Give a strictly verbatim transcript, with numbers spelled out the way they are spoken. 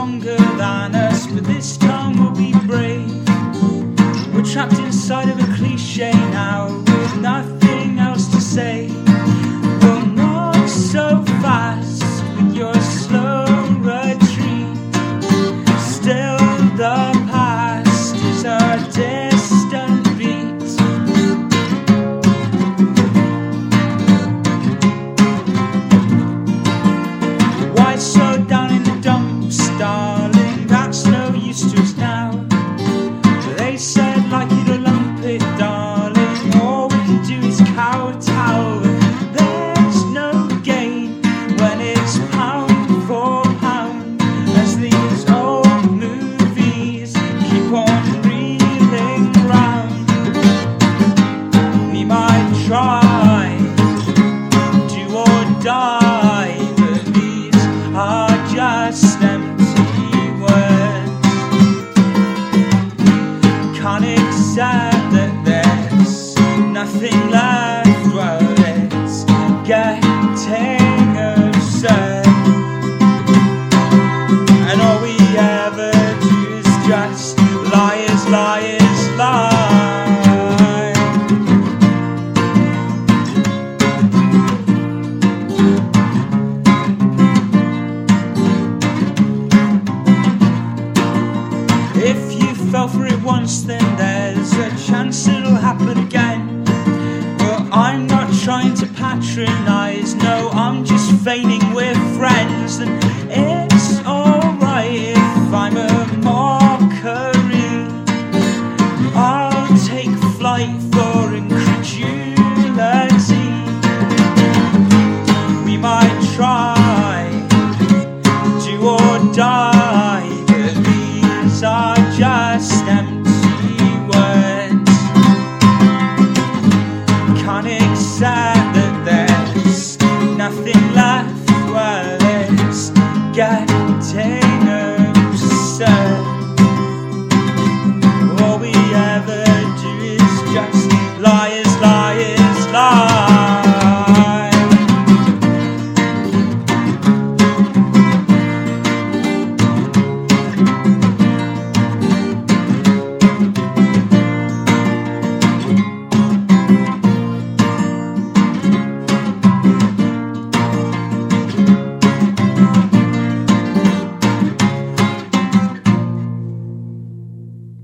stronger than us, but this time we'll be brave. We're trapped inside of a cliche now, with nothing else to say. Well, not so fast with your slow retreat. Still the past is a distant beat. Why so down in the dumps, darling? That's no use to us now. They said like you to lump it, darling. All we can do is kowtow. There's no gain when it's pound for pound, as these old movies keep on reeling round. We might try, do or die, but these are just empty words. Can't accept that there's nothing left. Well, it's getting absurd, and all we ever do is just liars, liars, lie. If you fell for it once, then there's a chance it'll happen again. Well, I'm not trying to patronise, no, I'm just feigning we're friends. And it's alright if I'm a mockery. I'll take flight for incredulity. We might try, do or die, but these are just empty words. Can't accept that there's nothing left. Well, it's getting